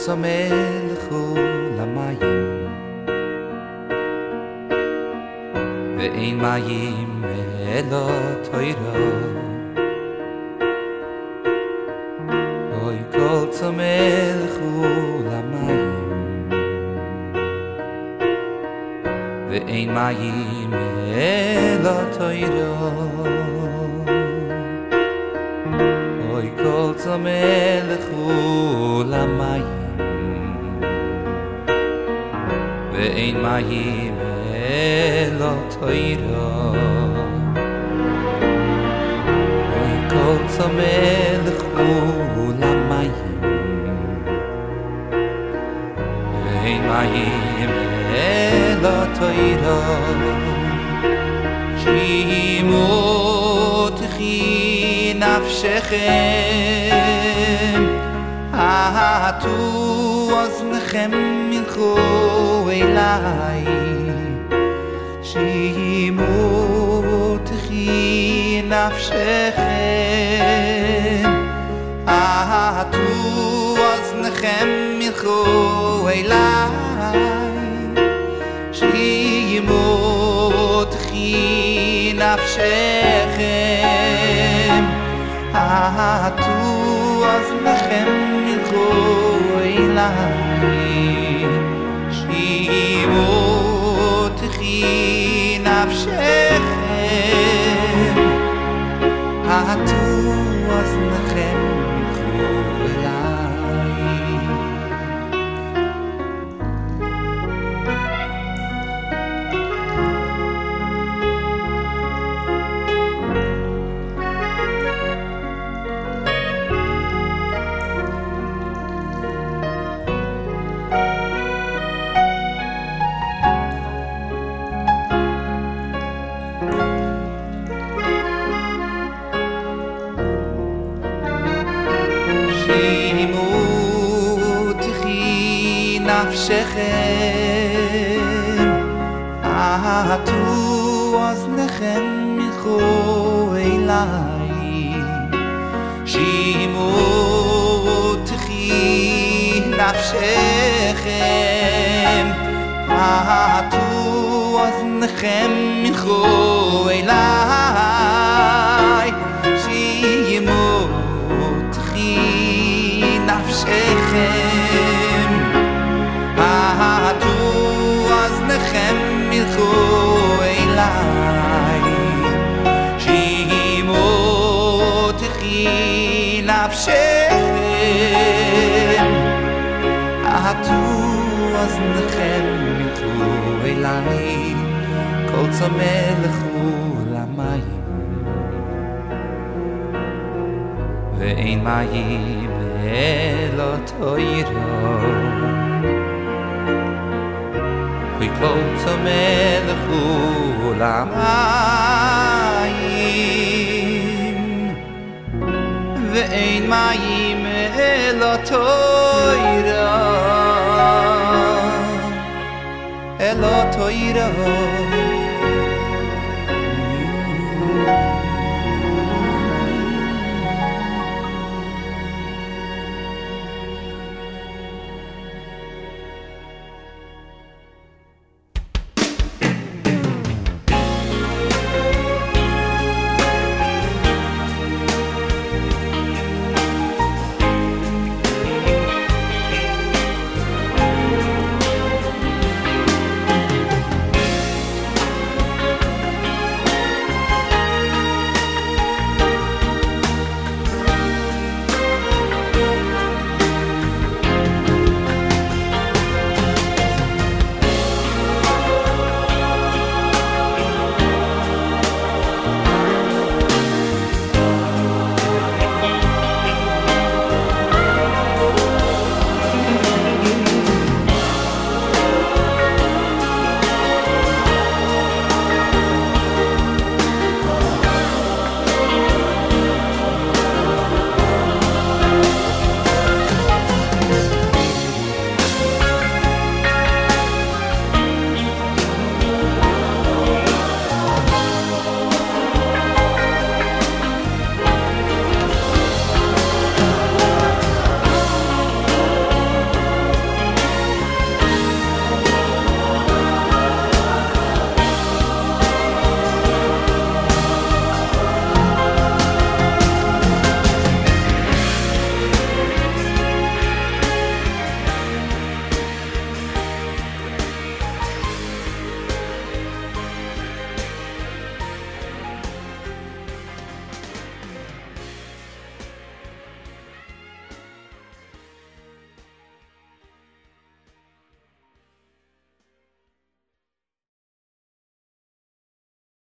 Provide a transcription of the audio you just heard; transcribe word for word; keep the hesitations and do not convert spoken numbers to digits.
צמא לכל המים ואין מים אלא תורה אוי כל צמא לכל המים ואין מים אלא תורה אוי כל צמא לכל המים ואין מים אלא תורה אוי כל צמא לכל המים ואין מים אלא תורה שימו תחי נפשכם העטו אוזניכם מלכו אליי שימו תחי נפשכם העטו אוזניכם מלכו אליי שימו תחי נפשכם העטו אוזניכם מלכו אליי שימו תחי נפשכם העטו אוזניכם מלכו אליי נפשכם העטו אוזניכם מלכו אליי שימו תחי נפשכם העטו אוזניכם מלכו אליי שימו תחי נפשכם העטו אוזניכם מלכו אליי שימו תחי נפשכם העטו אוזניכם מלכו אליי כל צמא לכל המים ואין מים אלא תורה וכל צמא לכל המים ואין מים אלא תורה אלא תורה